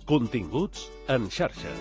Continguts en xarxa.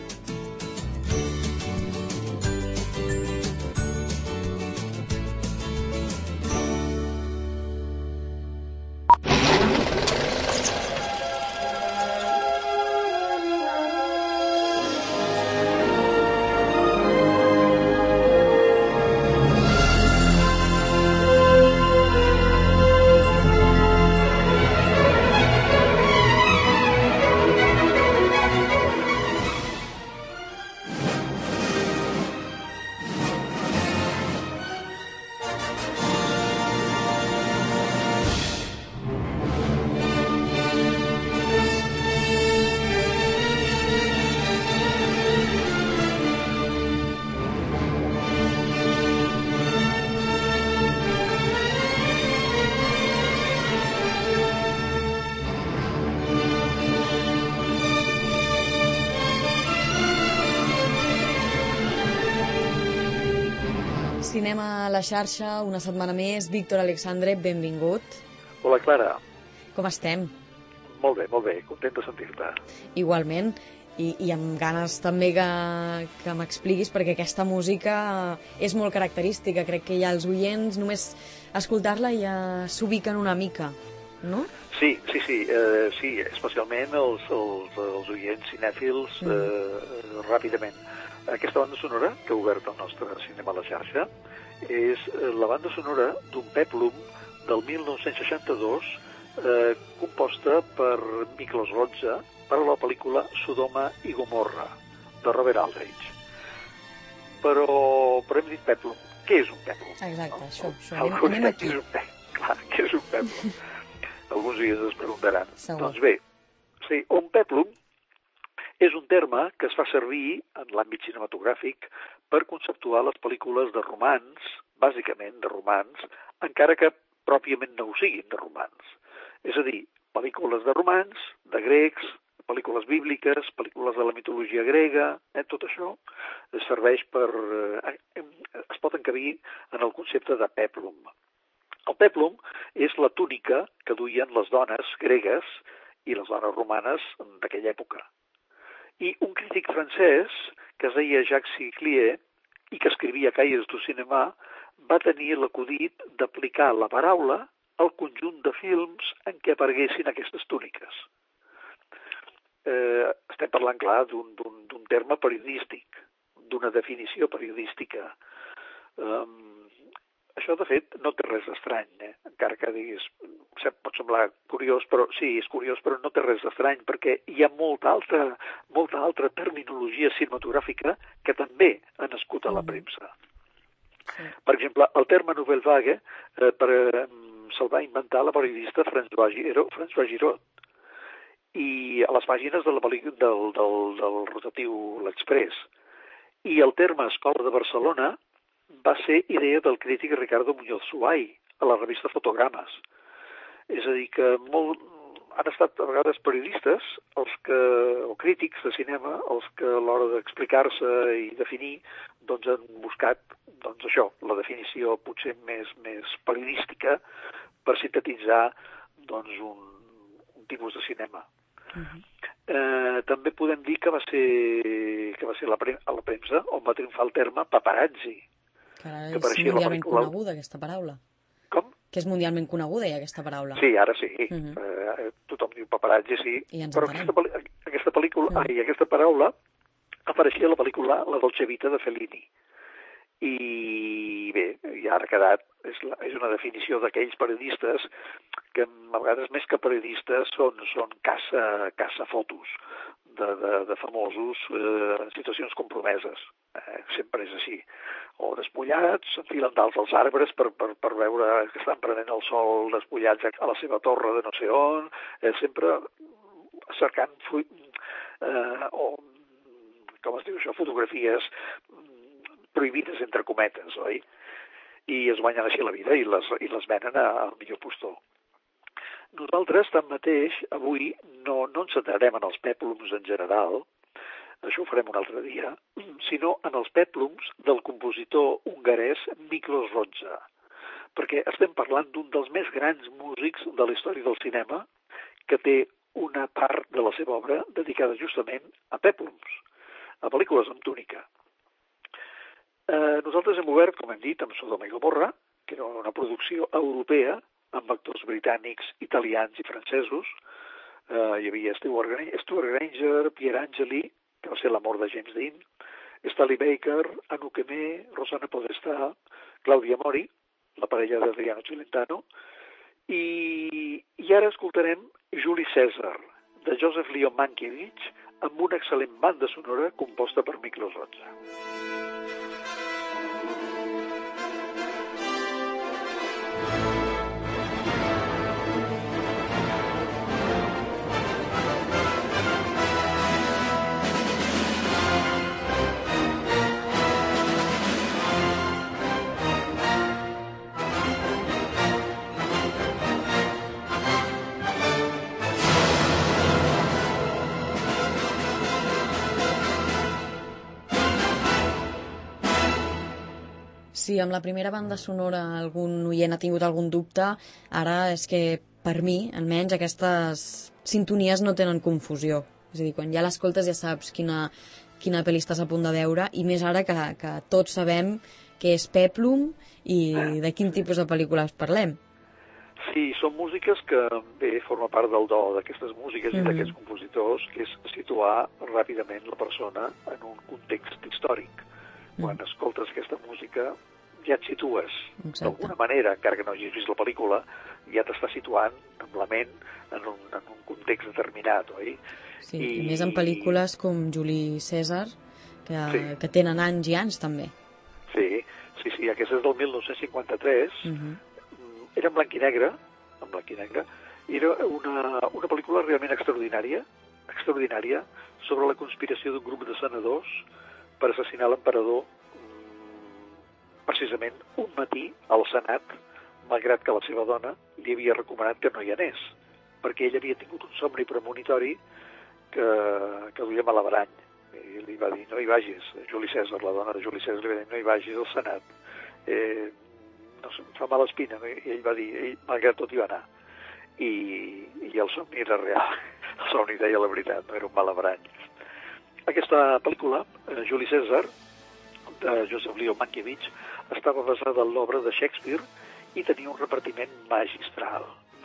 Cinema a la xarxa, una setmana més. Víctor Alexandre, benvingut. Hola, Clara. Com estem? Molt bé, content de sentir-te. Igualment, i amb ganes també que m'expliquis, perquè aquesta música és molt característica. Crec que ja els oients, només escoltar-la ja s'ubiquen una mica, no? Sí, especialment els oients cinèfils, ràpidament. Aquesta banda sonora que ha obert el nostre cinema a la xarxa és la banda sonora d'un pèplum del 1962 composta per Miklos Rozsa per a la pel·lícula Sodoma i Gomorra de Robert Aldrich. Però hem dit pèplum. Què és un pèplum? Exacte, no? això. Anem aquí. Clar, què és un pèplum? Alguns oients es preguntaran. Segur. Doncs bé, sí, un pèplum és un terme que es fa servir en l'àmbit cinematogràfic per conceptuar les pel·lícules de romans, bàsicament de romans, encara que pròpiament no ho siguin de romans. És a dir, pel·lícules de romans, de grecs, pel·lícules bíbliques, pel·lícules de la mitologia grega, tot això serveix per... es pot encabir en el concepte de pèplum. El pèplum és la túnica que duien les dones gregues i les dones romanes d'aquella època. I un crític francès, que es deia Jacques Siclier, i que escrivia Cahiers du Cinéma, va tenir l'acudit d'aplicar la paraula al conjunt de films en què apareguessin aquestes túniques. Estem parlant, clar, d'un terme periodístic, d'una definició periodística. Això, de fet, no té res d'estrany, encara que diguis, pot semblar curiós, però sí, és curiós, però no té res d'estrany, perquè hi ha molta altra terminologia cinematogràfica que també ha nascut a la premsa. Sí. Per exemple, el terme Nouvelle Vague se'l va inventar la periodista François Giraud, i a les pàgines del rotatiu L'Express. I el terme Escola de Barcelona va ser idea del crític Ricardo Muñoz Suay a la revista Fotogrames. És a dir, que han estat a vegades periodistes o crítics de cinema els que a l'hora d'explicar-se i definir han buscat això, la definició potser més periodística per sintetitzar un tipus de cinema. També podem dir que va ser a la premsa on va triomfar el terme paparazzi. Que ara és mundialment coneguda, aquesta paraula. Com? Que és mundialment coneguda, ja, aquesta paraula. Sí, ara sí. Tothom diu paparazzi, sí. Però aquesta paraula apareixia a la pel·lícula La Dolce Vita de Fellini. I bé, ja ha quedat, és una definició d'aquells periodistes que a vegades més que periodistes són caça fotos de famosos en situacions compromeses. Sempre és així. O despullats, s'enfilen dalt als arbres per veure que estan prenent el sol, despullats a la seva torre de no sé on, sempre cercant fotografies prohibides entre cometes, oi? I es guanyen així la vida i les venen al millor postor. Nosaltres, tanmateix, avui no ens centrarem en els pèplums en general, això ho farem un altre dia, sinó en els pèplums del compositor hongarès Miklos Rozsa, perquè estem parlant d'un dels més grans músics de la història del cinema, que té una part de la seva obra dedicada justament a pèplums, a pel·lícules amb túnica. Nosaltres hem obert, com hem dit, amb Sodoma i Gomorra, que era una producció europea amb actors britànics, italians i francesos. Hi havia Stuart Granger, Pierre Angeli, que va ser l'amor de James Dean, Stanley Baker, Anouk Aimée, Rosanna Podestà, Claudia Mori, la parella d'Adriano Celentano, i ara escoltarem Juli Cèsar, de Joseph Leon Mankiewicz, amb una excel·lent banda sonora composta per Miklos Rozsa. Si amb la primera banda sonora algun oient ha tingut algun dubte, ara és que, per mi, almenys, aquestes sintonies no tenen confusió. És a dir, quan ja l'escoltes ja saps quina pel·li estàs a punt de veure, i més ara que tots sabem què és Peplum i de quin tipus de pel·lícules parlem. Sí, són músiques que bé forma part del do d'aquestes músiques i d'aquests compositors, que és situar ràpidament la persona en un context històric. Quan escoltes aquesta música ja et situes d'alguna manera, encara que no hagis vist la pel·lícula, ja t'està situant amb la ment en un context determinat, oi? Sí, i més en pel·lícules com Juli Cèsar, que tenen anys i anys també. Sí, aquesta és del 1953, era en blanc i negre, era una pel·lícula realment extraordinària, sobre la conspiració d'un grup de senadors per assassinar l'emperador precisament un matí al Senat, malgrat que la seva dona li havia recomanat que no hi anés, perquè ell havia tingut un somni premonitori que duia malabarany. I li va dir, no hi vagis, Juli Cèsar, la dona de Juli Cèsar, li va dir, no hi vagis al Senat. No sé, em fa mala espina. I ell va dir, malgrat tot hi va anar. I el somni era real. El somni deia la veritat, no era un malabarany. Aquesta pel·lícula, Juli Cèsar, de Joseph Leon Mankiewicz, estava basada en l'obra de Shakespeare i tenia un repartiment magistral,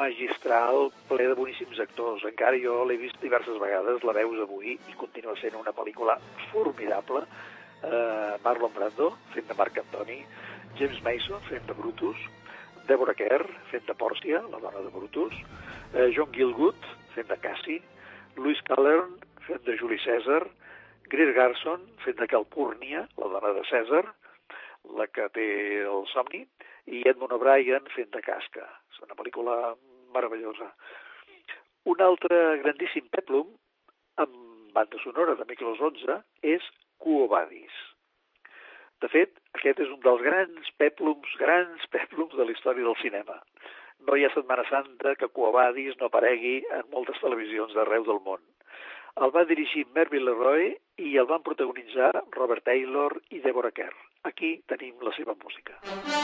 ple de boníssims actors. Encara jo l'he vist diverses vegades, la veus avui, i continua sent una pel·lícula formidable. Marlon Brando, fent de Marc Antoni, James Mason, fent de Brutus, Deborah Kerr, fent de Pòrcia, la dona de Brutus, John Gielgud, fent de Cassi, Louis Callern, fent de Juli Cèsar, Greer Garson, fent de Calpurnia, la dona de Cèsar, la que té el somni, i Edmund O'Brien fent de Casca. És una pel·lícula meravellosa. Un altre grandíssim peplum, amb banda sonora de Miklos Rozsa, és Quo Vadis. De fet, aquest és un dels grans peplums de la història del cinema. No hi ha Setmana Santa que Quo Vadis no aparegui en moltes televisions d'arreu del món. El va dirigir Melville Leroy i el van protagonitzar Robert Taylor i Deborah Kerr. Aquí tenim la seva música.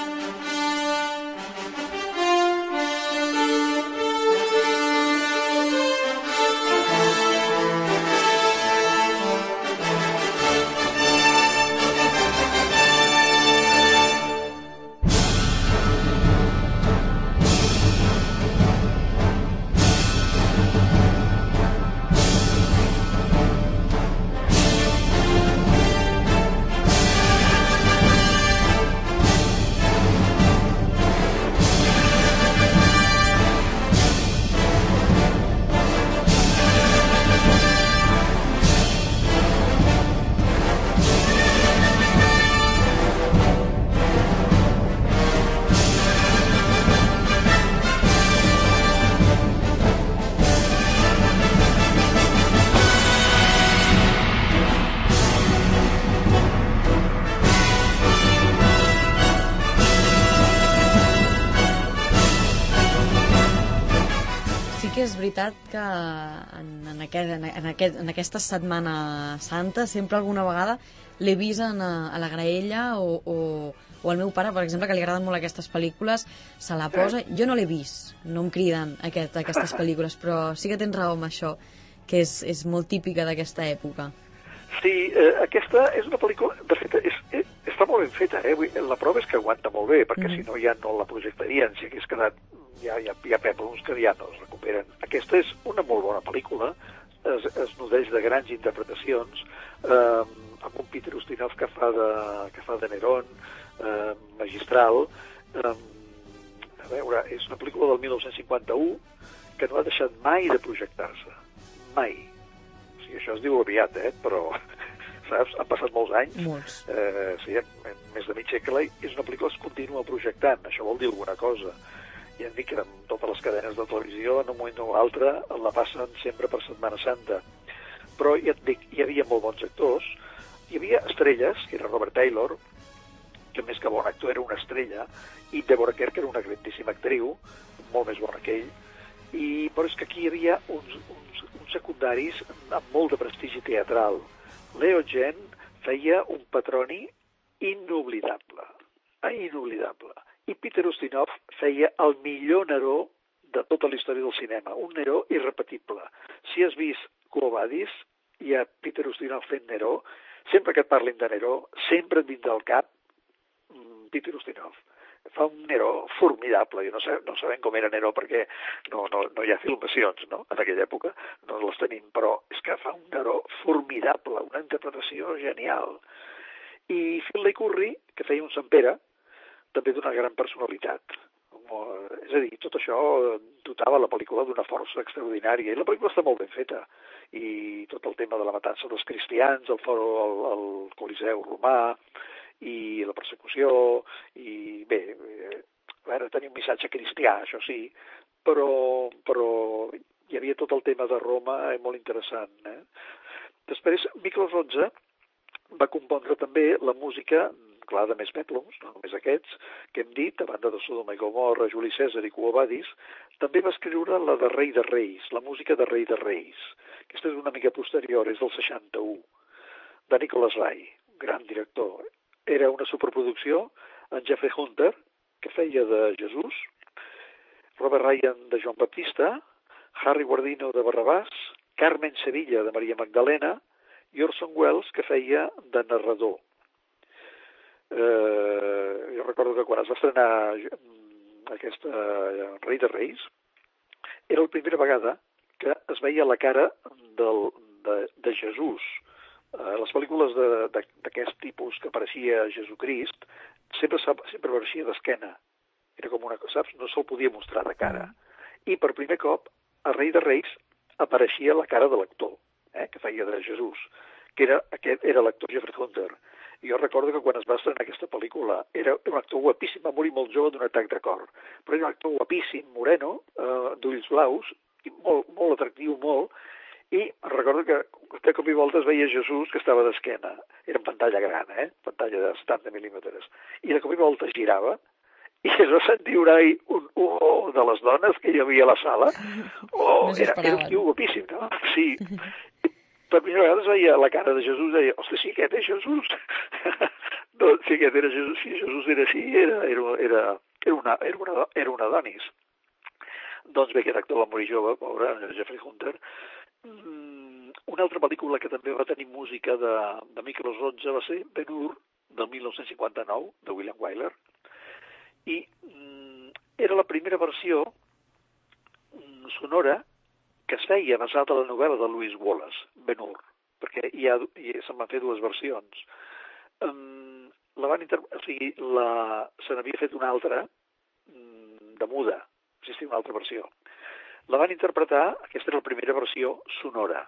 És veritat que en aquesta Setmana Santa sempre alguna vegada l'he vist a la graella o al meu pare, per exemple, que li agraden molt aquestes pel·lícules, se la posa. Jo no l'he vist, no em criden aquestes pel·lícules, però sí que tens raó amb això, que és molt típica d'aquesta època. Sí, aquesta és una pel·lícula, de fet, està molt ben feta, la prova és que aguanta molt bé, perquè si no ja no la projectarien, si hagués quedat, hi ha pèplums que ja no es recuperen. Aquesta és una molt bona pel·lícula, es nodreix de grans interpretacions, amb un Peter Ustinov que fa de Nerón, magistral. A veure, és una pel·lícula del 1951 que no ha deixat mai de projectar-se. Mai. O sigui, això es diu aviat, però saps? Han passat molts anys. Molts. Sí, més de mig segle, i és una pel·lícula que es continua projectant. Això vol dir alguna cosa. Ja hem dit que amb totes les cadenes de televisió, en un moment o altre, la passen sempre per Setmana Santa. Però ja et dic, hi havia molt bons actors, hi havia estrelles, que era Robert Taylor, que més que bon actor era una estrella, i Deborah Kerr, que era una grandíssima actriu, molt més bona que ell, però és que aquí hi havia uns secundaris amb molt de prestigi teatral. Leo Gen feia un Petroni inoblidable, inoblidable. I Peter Ustinov feia el millor Neró de tota la història del cinema, un Neró irrepetible. Si has vist Quo Vadis i a Peter Ustinov fent Neró, sempre que et parlin de Neró, sempre et vindrà al cap Peter Ustinov. Fa un Neró formidable. Jo no sabem com era Neró perquè no hi ha filmacions, no? En aquella època no les tenim, però és que fa un Neró formidable, una interpretació genial. I Finlay Curry, que feia un Sant Pere, també d'una gran personalitat. És a dir, tot això dotava la pel·lícula d'una força extraordinària, i la pel·lícula està molt ben feta. I tot el tema de la matança dels cristians, el foro al Coliseu romà, i la persecució, i bé, a veure, tenia un missatge cristià, això sí, però hi havia tot el tema de Roma molt interessant. Després, Miklos Rozsa va compondre també la música, clar, de més pèplums, no només aquests, que hem dit, a banda de Sodoma i Gomorra, Juli Cèsar i Quo Vadis, també va escriure la de Rei de Reis, la música de Rei de Reis. Aquesta és una mica posterior, és del 61, de Nicholas Ray, gran director. Era una superproducció amb Jeffrey Hunter, que feia de Jesús, Robert Ryan de Joan Baptista, Harry Guardino de Barrabàs, Carmen Sevilla de Maria Magdalena i Orson Welles, que feia de narrador. Jo recordo que quan es va estrenar aquesta Rei de Reis, era la primera vegada que es veia la cara de Jesús. Les pel·lícules d'aquest tipus que apareixia Jesucrist sempre apareixia d'esquena. Era com una cosa, saps? No se'l podia mostrar de cara. I per primer cop, a Rei de Reis apareixia la cara de l'actor, que feia de Jesús, que aquest era l'actor Jeffrey Hunter. I jo recordo que quan es va estrenar aquesta pel·lícula era un actor guapíssim, va morir molt jove d'un atac de cor, però era un actor guapíssim, moreno, d'ulls blaus, i molt atractiu, molt, i recordo que de cop i volta es veia Jesús que estava d'esquena. Era en pantalla gran, pantalla de 70 mil·límetres. I de cop i volta es girava i es va sentir un de les dones que hi havia a la sala. Era un tio guapíssim, no? Sí. Per primera vegada es veia la cara de Jesús i deia, ostres, sí, aquest és Jesús. Doncs si aquest era Jesús, si Jesús era així, era una Adonis. Doncs bé, aquest actor va morir jove, pobre, Jeffrey Hunter. Una altra pel·lícula que també va tenir música de Miklos Rozsa va ser Ben-Hur, del 1959, de William Wyler, i era la primera versió sonora que es feia basada en la novel·la de Lewis Wallace, Ben-Hur, perquè se'n van fer dues versions. Se n'havia fet una altra de muda, existia una altra versió. La van interpretar, aquesta era la primera versió sonora,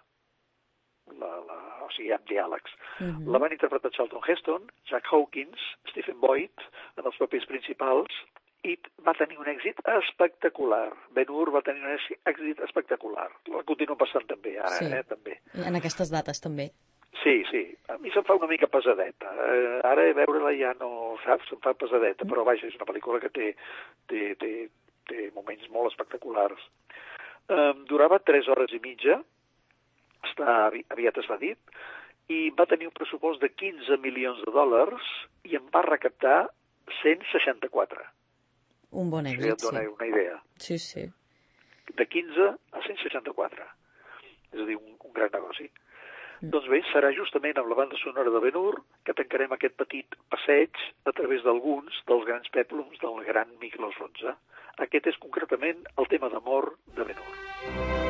o sigui, amb diàlegs. La van interpretar Charlton Heston, Jack Hawkins, Stephen Boyd, en els papers principals, i va tenir un èxit espectacular. Ben-Hur va tenir un èxit espectacular. La continua passant també, ara, sí. També. En aquestes dates, també. Sí. A mi se'm fa una mica pesadeta. Ara veure-la ja no, saps? Se'm fa pesadeta, però vaja, és una pel·lícula que té moments molt espectaculars. Durava 3 hores i mitja, aviat es va dir, i va tenir un pressupost de $15 milions i en va recaptar 164. Un bon èxit, et dona una idea. Sí. De 15 a 164. és a dir, un gran negoci. Doncs bé, serà justament amb la banda sonora de Ben-Hur que tancarem aquest petit passeig a través d'alguns dels grans pèplums del gran Miquel Fronça. Aquest és concretament el tema d'amor de Ben-Hur.